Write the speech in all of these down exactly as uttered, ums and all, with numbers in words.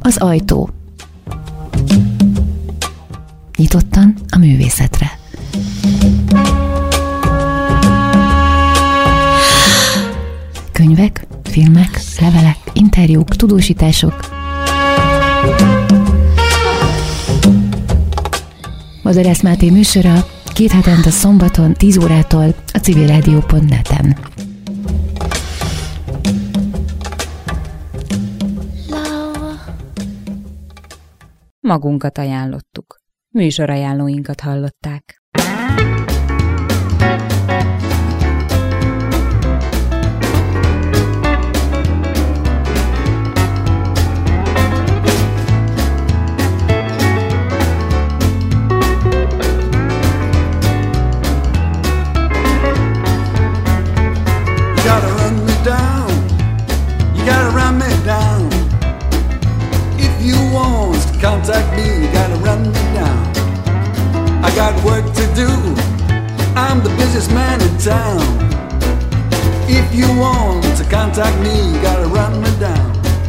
az ajtó. Nyitottan a művészetre. Könyvek, filmek, levelek, interjúk, tudósítások. Madarász Máté műsora két hetente szombaton tíz órától a civilrádió pont net-en. Magunkat ajánlottuk. Műsorajánlóinkat hallották. Contact me, you gotta run me down. I got work to do, I'm the busiest man in town. If you want to contact me, you gotta run me down.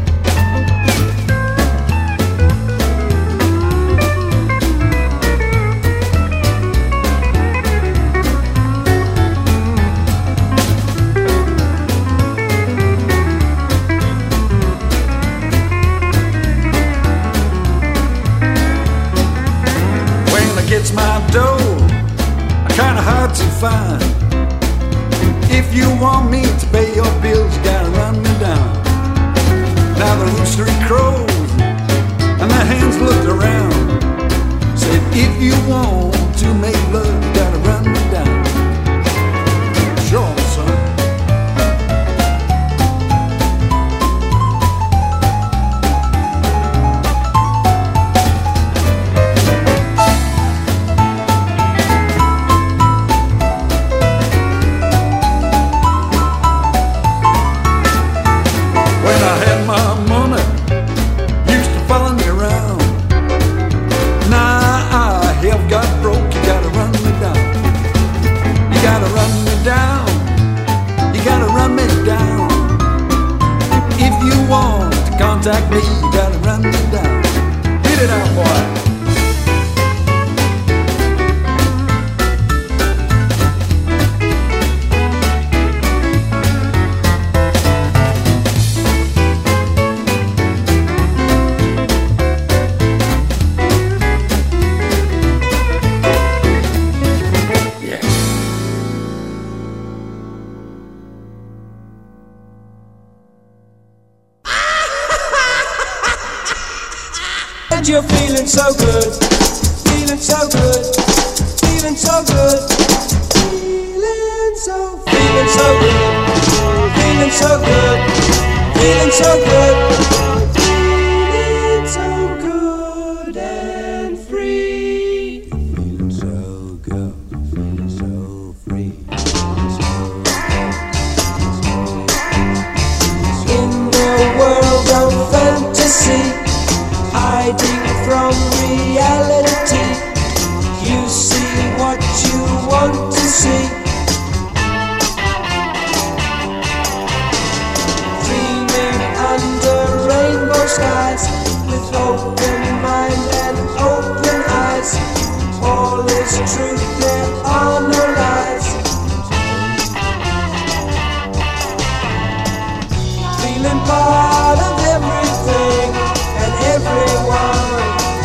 It's my dough, kinda hard to find. If you want me to pay your bills, you gotta run me down. Now the rooster crows and the hens looked around, said if you want to make love, you gotta run me down. Sure, son. Contact me, you gotta run me down. Hit it out, boy. You're feeling so good, feeling so good, feeling so good, feeling so, feeling so good, feeling so good, feeling so good, feeling so good and free. You're feeling so good, you're feeling so free. In the world of fantasy, hiding from reality, you see what you want to see. Dreaming under rainbow skies, with open mind and open eyes. All is truth, there are no lies. Feeling part of everything and everyone,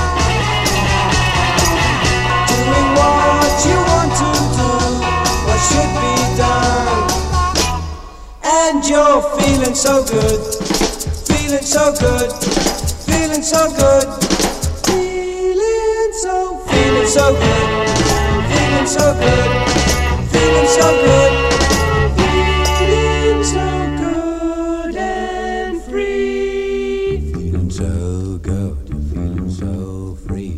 doing what you want to do, what should be done. And you're feeling so good, feeling so good, feeling so good, feeling so, feeling so good, feeling so good, feeling so good, feeling so good and free. Feeling so good, you're feeling so free.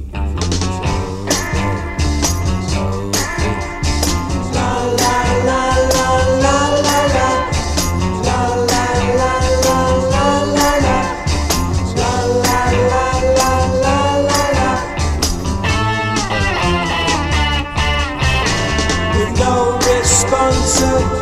So free. La la la la la la la. La la la la la la la. La la la la la la la. With no responsibility.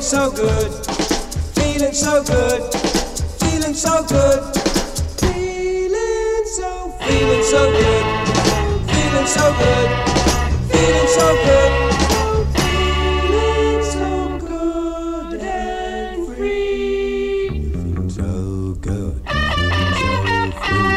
so good, feeling so good, feeling so good, feeling so, feeling so good, feeling so good, feeling so good, feeling so good and free, feeling so good, feeling so free.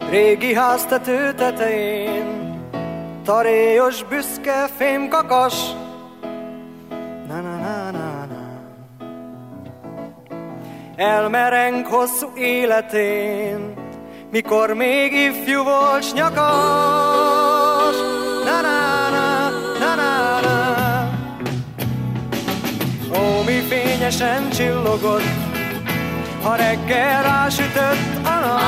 Régi háztető tetején, taréjos, büszke fémkakas. Na, na, na, na, na. Elmereng hosszú életén, mikor még ifjú volt s nyakas. Na, na, na, na, na, na. Ó, mi fényesen csillogott, ha reggel rásütött a nap.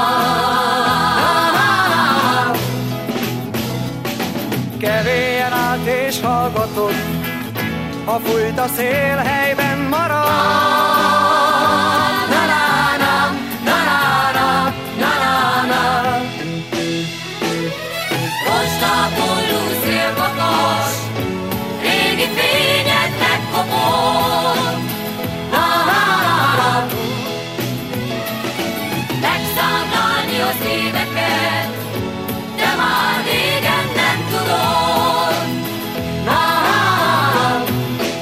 Kevélyen állt és hallgatott, ha fújt a szél, helyben marad. Na, na, na, na, na, na, na, na, na. Rostából lúszél kakas, régi fényed megkopott. Na, na, na, na. Megszámlálni az éveket, de már régen nem tudod. Na, na, na.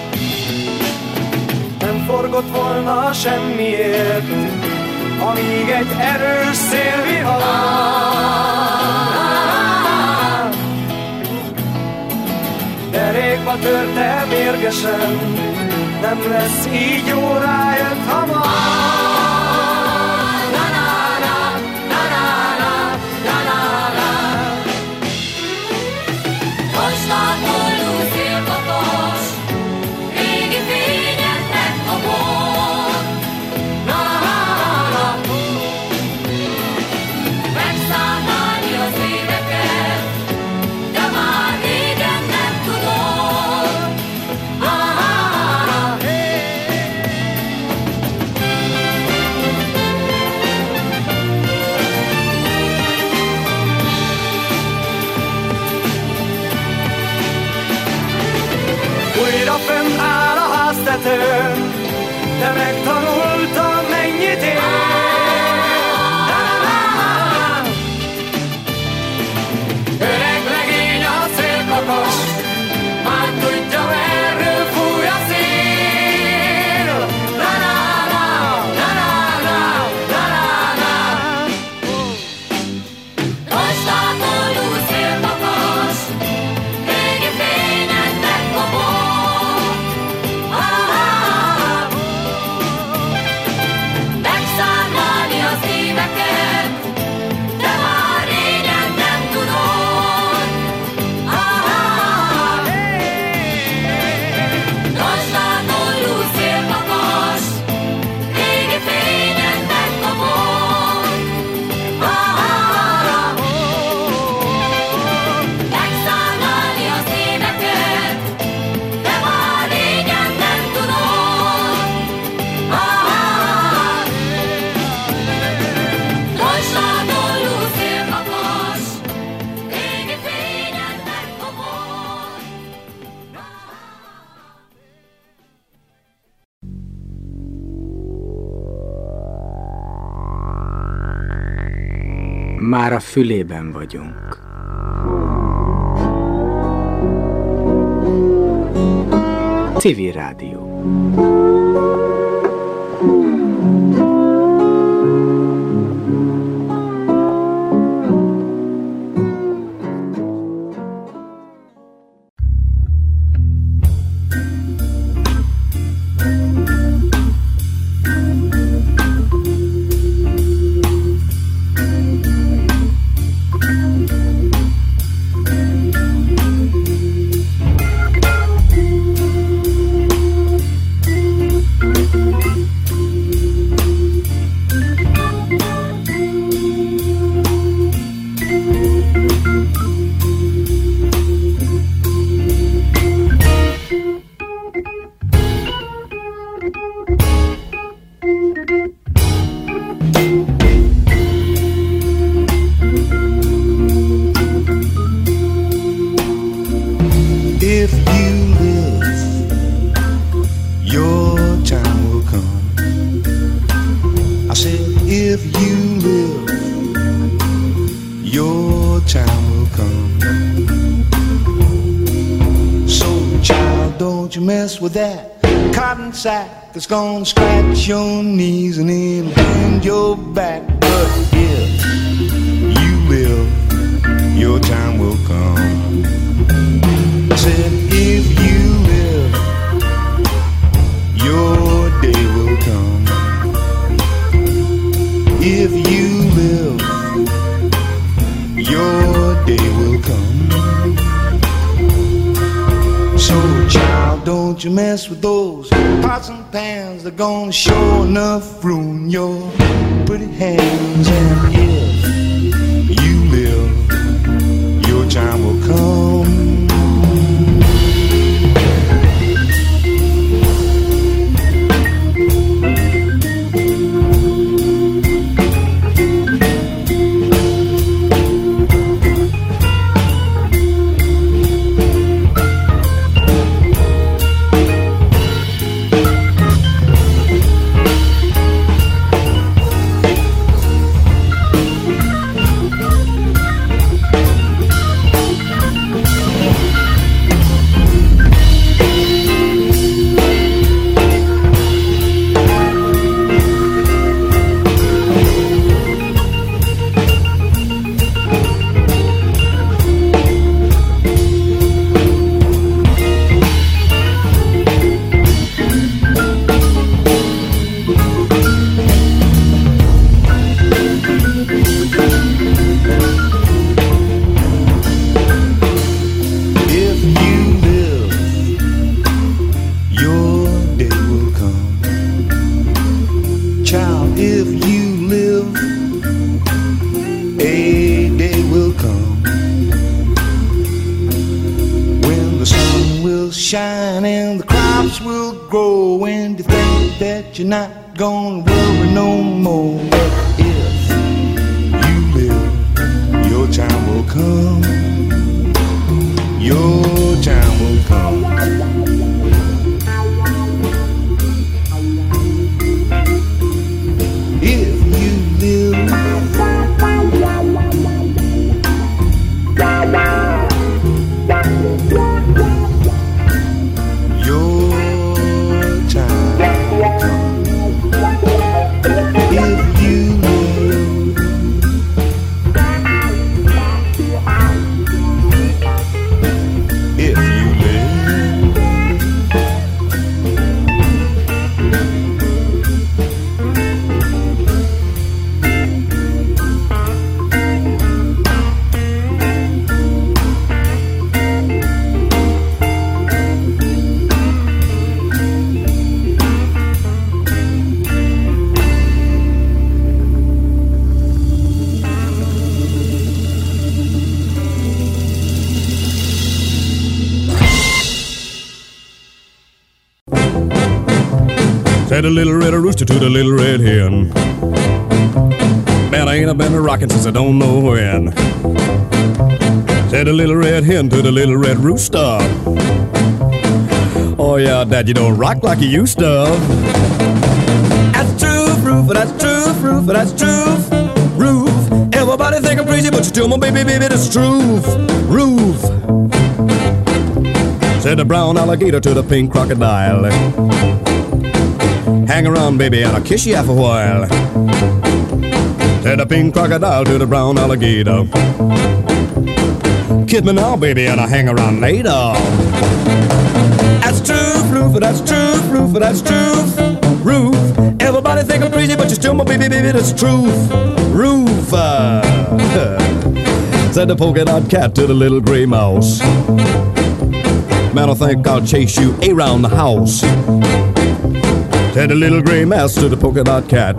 Nem forgott volna semmiért, amíg egy erős szél vihar. Derékba törte mérgesen, nem lesz így jó, rájött hamar. Rostából lúszél kakas, régi fényed megkopott. Na, na, na. Megszámlálni az éveket, de már régen nem tudod. Na, na, na. Újra fönn áll a háztetőn, de megtanultam, mennyit ér. Öreg legény a szélkakas, már tudja, merről fúj a szél. Na, na, na, na, na, na, na, na, na. Rostából lúszél kakas, régi fényed megkopott. Megszámlálni az éveket, de már régen nem tudod. Rostából lúszél kakas, régi fényed megkopott. Megszámlálni az éveket, de már régen nem tudod. Rostából lúszél kakas, régi fényed megkopott. Már a fülében vagyunk. Civil Rádió. If you live, your time will come. I said, if you live, your time will come. So, child, don't you mess with that cotton sack. It's gonna scratch your knees and it'll bend your back. But if don't you mess with those pots and pans. They're gonna sure enough ruin your pretty hands. And if you live, your time will come. Shine and the crops will grow, and you think that you're not gonna worry no more. But if you live, your time will come. Your time will come. If you live, said the little red rooster to the little red hen, man, I ain't been a rockin' since I don't know when. Said the little red hen to the little red rooster, oh yeah, Dad, you don't rock like you used to. That's truth, Roof, that's truth, Roof, that's truth, Roof. Everybody think I'm crazy, but you tell my baby, baby, that's truth, Roof. Said the brown alligator to the pink crocodile, hang around, baby, and I'll kiss you half a while. Said the pink crocodile to the brown alligator, kiss me now, baby, and I'll hang around later. That's truth, Roof, that's truth, Roof, that's truth, Roof. Everybody think I'm crazy, but you're still my baby, baby, that's truth, Roof. Uh, said the polka dot cat to the little gray mouse, man, I think I'll chase you around the house. Said the little gray mouse to the polka dot cat,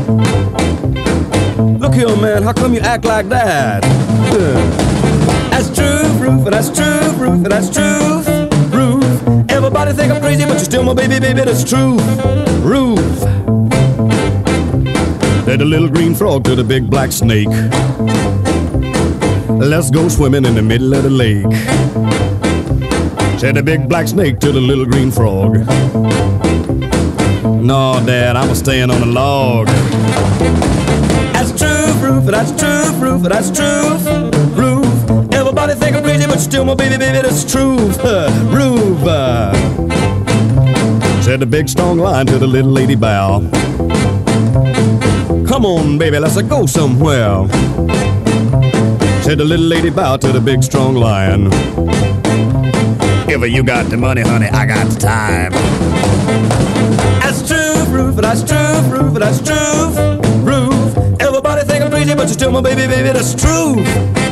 look here, man, how come you act like that? That's truth, Roof, that's truth, Roof, that's truth, Roof. Everybody think I'm crazy, but you're still my baby, baby, that's truth, Roof. Said the little green frog to the big black snake, let's go swimming in the middle of the lake. Said the big black snake to the little green frog, no, Dad, I'm staying on the log. That's truth, Roof, that's truth, Roof, that's truth, Roof. Everybody think I'm crazy, but you're still my baby, baby, that's truth, uh, Roof. Uh. Said the big strong lion to the little lady bow, come on, baby, let's go somewhere. Said the little lady bow to the big strong lion, if you got the money, honey, I got the time. That's truth, Roof, that's truth, Roof, that's truth, Roof. Everybody think I'm crazy, but you're still my baby, baby, that's truth,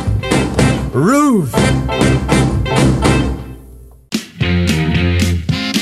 Roof.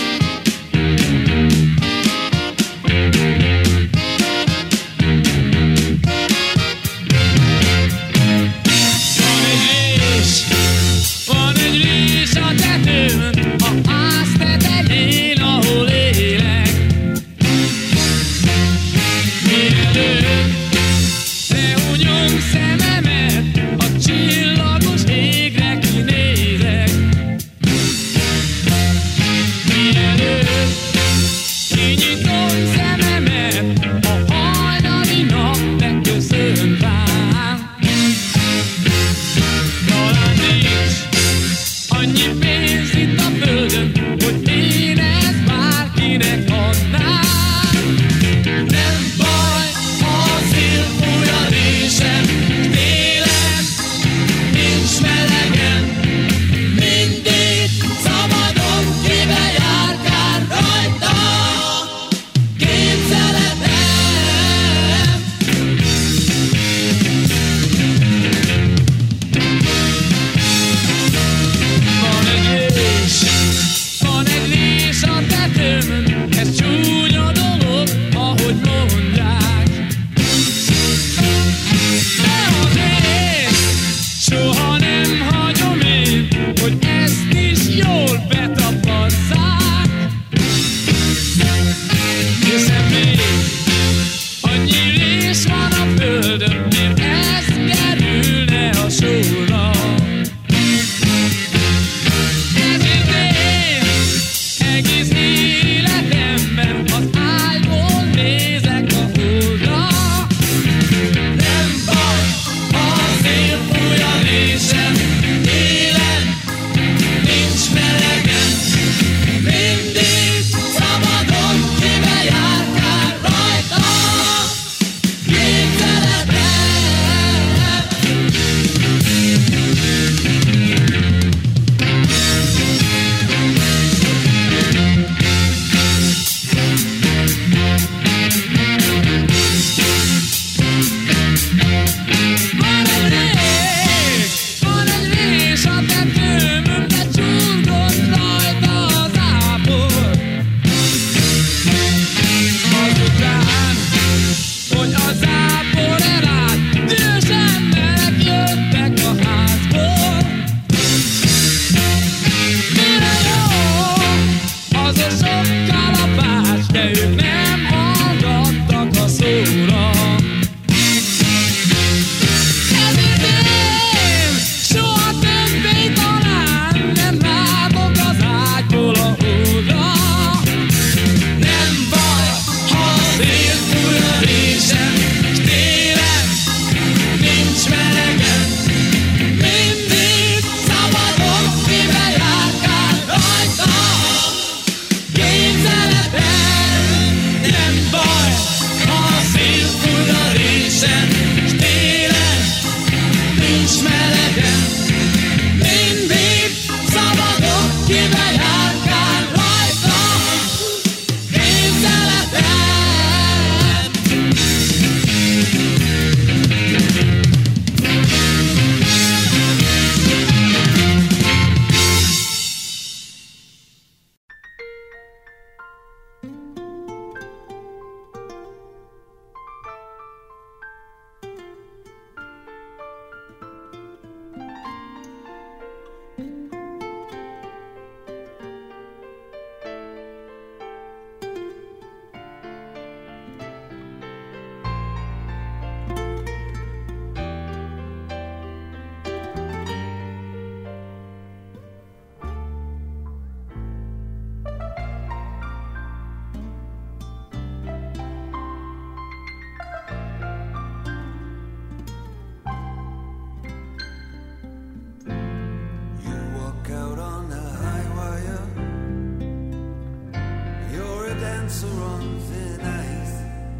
dancer on thin ice.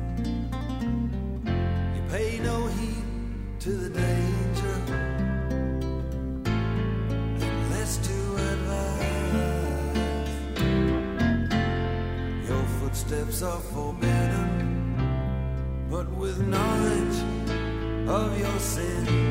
You pay no heed to the danger, and less to advise. Your footsteps are forbidden, but with knowledge of your sin,